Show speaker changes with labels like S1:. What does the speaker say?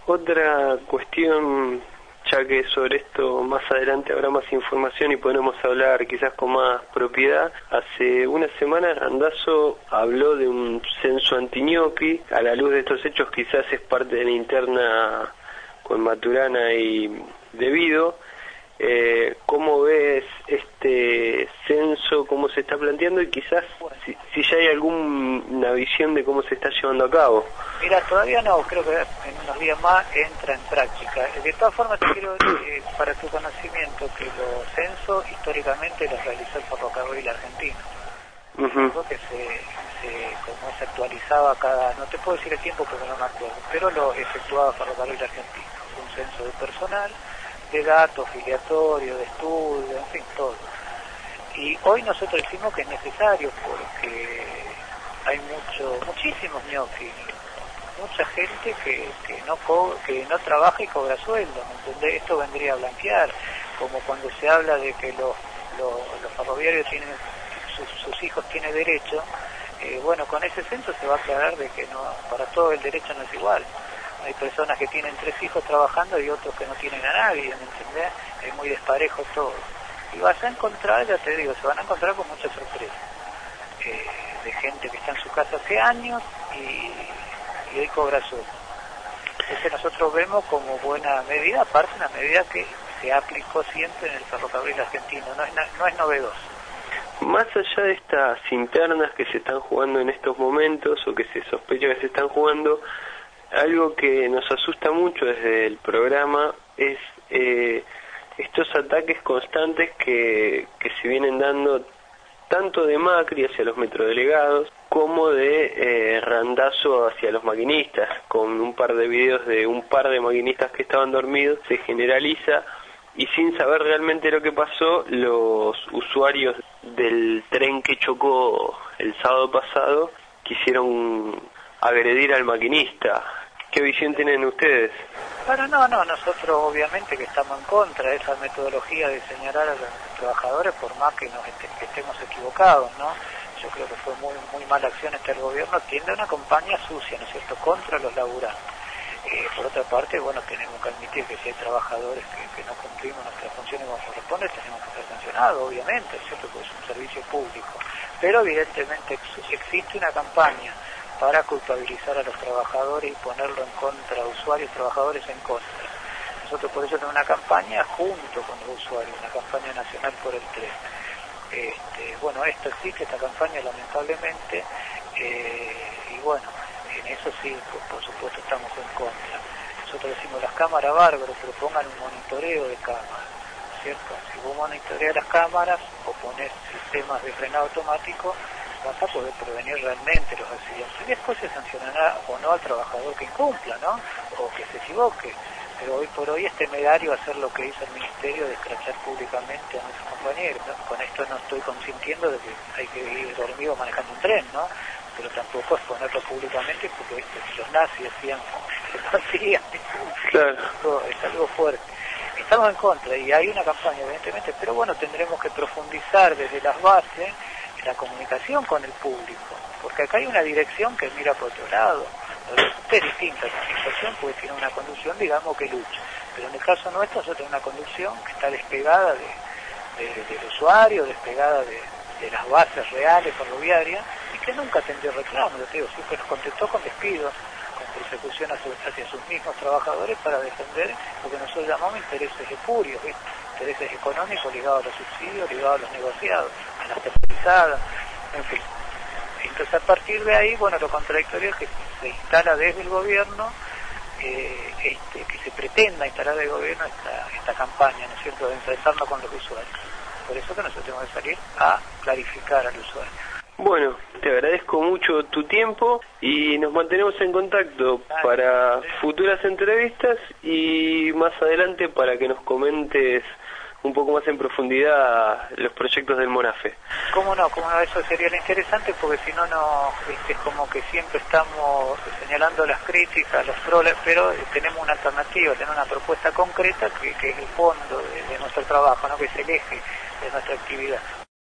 S1: Otra cuestión, ya que sobre esto más adelante habrá más información y podremos hablar quizás con más propiedad. Hace una semana Randazzo habló de un censo anti-ñoqui. A la luz de estos hechos quizás es parte de la interna con Maturana y Devido. ¿Cómo ves este censo, cómo se está planteando y quizás si ya hay alguna visión de cómo se está llevando a cabo?
S2: Mira, todavía no, creo que en unos días más entra en práctica. De todas formas, te quiero decir, para tu conocimiento, que los censos históricamente los realizó el Ferrocarril Argentino. Algo que como se actualizaba no te puedo decir el tiempo porque no me acuerdo, pero lo efectuaba Ferrocarril Argentino. Un censo de personal, de datos, filiatorio, de estudio, en fin, todo. Y hoy nosotros decimos que es necesario porque hay muchísimos ñoquis, mucha gente que no trabaja y cobra sueldo, ¿me entendés? Esto vendría a blanquear, como cuando se habla de que los ferroviarios tienen, sus hijos tienen derecho, bueno, con ese censo se va a aclarar de que no, para todo el derecho no es igual. Hay personas que tienen 3 hijos trabajando y otros que no tienen a nadie, ¿me entendés? Es muy desparejo todo. Y vas a encontrar, ya te digo, se van a encontrar con muchas sorpresas. De gente que está en su casa hace años y hoy cobra sueldo. Entonces nosotros vemos como buena medida, aparte una medida que se aplicó siempre en el ferrocarril argentino, no es novedoso.
S1: Más allá de estas internas que se están jugando en estos momentos o que se sospecha que se están jugando, algo que nos asusta mucho desde el programa es estos ataques constantes que se vienen dando tanto de Macri hacia los metrodelegados como de Randazzo hacia los maquinistas. Con un par de videos de un par de maquinistas que estaban dormidos se generaliza y sin saber realmente lo que pasó, los usuarios del tren que chocó el sábado pasado quisieron agredir al maquinista. ¿Qué visión tienen ustedes?
S2: Bueno, no, nosotros obviamente que estamos en contra de esa metodología de señalar a los trabajadores, por más que que estemos equivocados, ¿no? Yo creo que fue muy mala acción del gobierno, tiende a una campaña sucia, ¿no es cierto?, contra los laburantes. Por otra parte, bueno, tenemos que admitir que si hay trabajadores que no cumplimos nuestras funciones como corresponde, tenemos que ser sancionados, obviamente, ¿es cierto?, porque es un servicio público. Pero evidentemente existe una campaña para culpabilizar a los trabajadores y ponerlo en contra, usuarios, trabajadores en contra. Nosotros por eso tenemos una campaña junto con los usuarios, una campaña nacional por el tren. Bueno, esto existe, esta campaña lamentablemente, y bueno, en eso sí, por supuesto estamos en contra. Nosotros decimos las cámaras bárbaras, pero pongan un monitoreo de cámaras, ¿cierto? Si vos monitoreas las cámaras o pones sistemas de frenado automático, vas a poder prevenir realmente los accidentes. Y después se sancionará o no al trabajador que incumpla, ¿no? O que se equivoque. Pero hoy por hoy es temerario hacer lo que hizo el Ministerio de escrachar públicamente a nuestros compañeros, ¿no? Con esto no estoy consintiendo de que hay que ir dormido manejando un tren, ¿no? Pero tampoco es ponerlo públicamente porque los nazis decían que lo hacían. Claro. Es algo fuerte. Estamos en contra y hay una campaña evidentemente, pero bueno, tendremos que profundizar desde las bases la comunicación con el público, porque acá hay una dirección que mira por otro lado. Es distinta la situación porque tiene una conducción, digamos, que lucha, pero en el caso nuestro nosotros tenemos una conducción que está despegada del usuario, despegada de las bases reales ferroviarias y que nunca atendió reclamos, siempre nos contestó con despidos, con persecución hacia sus mismos trabajadores para defender lo que nosotros llamamos intereses espurios, intereses económicos ligados a los subsidios, ligados a los negociados, a las tercerizadas, en fin. Entonces a partir de ahí, bueno, lo contradictorio es que se instala desde el gobierno, que se pretenda instalar del gobierno esta campaña, ¿no es cierto?, de enfrentarnos con los usuarios. Por eso que nosotros tenemos que salir a clarificar al usuario.
S1: Bueno, te agradezco mucho tu tiempo y nos mantenemos en contacto para futuras entrevistas y más adelante para que nos comentes un poco más en profundidad los proyectos del MONAFE.
S2: ¿Cómo no? Eso sería lo interesante porque si no, es como que siempre estamos señalando las críticas, los problemas, pero tenemos una alternativa, tenemos una propuesta concreta que es el fondo de nuestro trabajo, ¿no?, que es el eje de nuestra actividad.